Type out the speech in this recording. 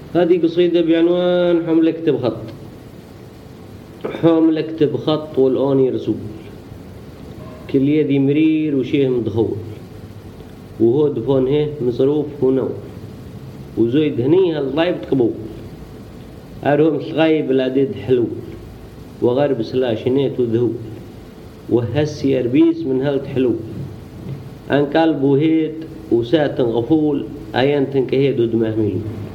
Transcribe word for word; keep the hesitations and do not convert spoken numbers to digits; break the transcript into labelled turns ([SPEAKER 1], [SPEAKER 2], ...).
[SPEAKER 1] هذه قصيدة بعنوان حمل اكتب خط. حمل اكتب خط والآن رسول، كل يدي مرير وشيه مدخول، وهو دفون هيه مصروف هنا، وزويد هنيها الضايب تقبول، أرهم صغايب العديد حلو، وغرب سلاشنيت وذهول، وهسي يربيس من هلت حلو، أن قلبه هيد وساتن غفول، أيان تنكهيد ودمه ميلو.